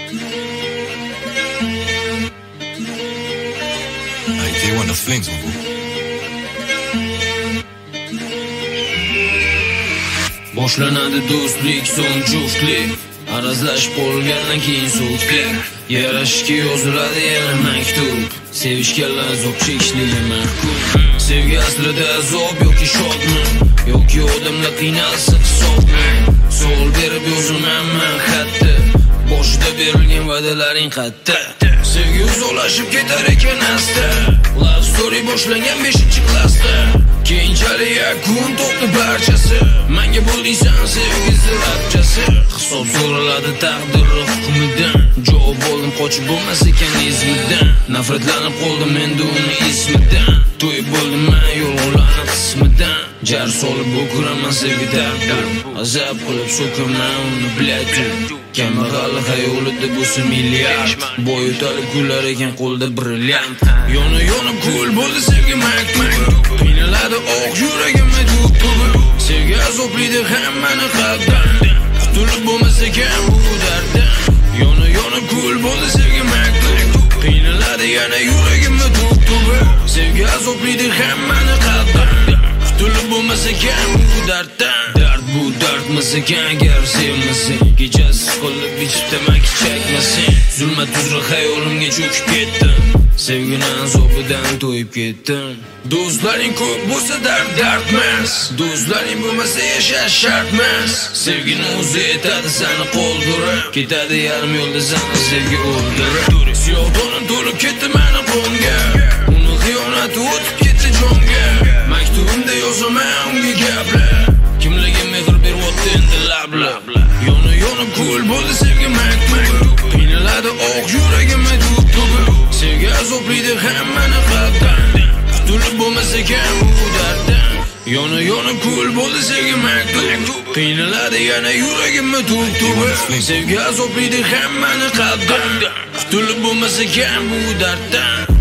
J1 the Flings, my boy. Boshlanadi do'stlik, so'ng juftlik. Arazlash bo'lgandan keyin so'zlik. Yarashishga yoziladi yana maktub. Sevishganlar azob chekishi ma'qul. Sevgi aslida azob yoki shodmi? Yoki odamlar qiynalsa hisobmi? Savol berib yozaman men xatda. Boshida berilgan va'dalaring qatta. Sevgi uzoqlashib ketar ekan asta. Love story boshlangan 5-klassda. Keyinchalik yakun topdi barchasi. Menga bo'ldingsan sevgi zirabchasi. Hisob so'raladi taqdir hukmidan. Javob oldim qochib bo'lmas ekan izmidan. Nafratlanib qoldim endi uni ismidan. To'yib bo'ldim men yo'llarni qismidan. Jar solib o'kiraman sevgi dardlar. Azab qilib so'kaman uni biladim. Kambag'al xayolida bo'lsa milliard. Boy o'talib kullar ekan qo'lda brilliant. Yonib kul bo'ldi sevgi maktubi. Qiynaladi oq yuragim tubi. Sevgi azobliydi hammani qalbdan. Qutulib bo'lmas ekan bu darddan. Yonib kul bo'ldi sevgi maktubi. Qiynaladi yana yuragim tubi. Sevgi azobliydi hammani qalbdan. Qutulib bo'lmas ekan bu darddan. Dard bu dardmas ekan agar sevmasang. Kechasi qolib ichib tamaki chekmasang. Zulmat uzra xayolimga cho'kib ketdim. Sevgini azobidan to'yib ketdim. Do'stlaring ko'p bo'lsa dardmas. Do'stlaring bo'lmasa yashash shartmas. Sevgini o'zi etadi seni qoldirib. Ketadi yarim yo'lda seni sevgi o'ldirib. Siyohdonim to'lib ketdi meni qonga. Uni xiyonati o'tib ketdi jonga. Maktubimda yozaman unga gaplar. Kimlarga mehr beryapti endi lablar. Yonib kul bo'ldi sevgi maktubi. Qiynaladi oq yuragim tubi. Sevgi azobliydi hammani qalbdan. Qutulib bo'lmas ekan bu darddan. Yonib kul bo'ldi sevgi maktubi. Qiynaladi yana yuragim tubi. Sevgi azobliydi hammani qalbdan. Qutulib bo'lmas ekan bu darddan.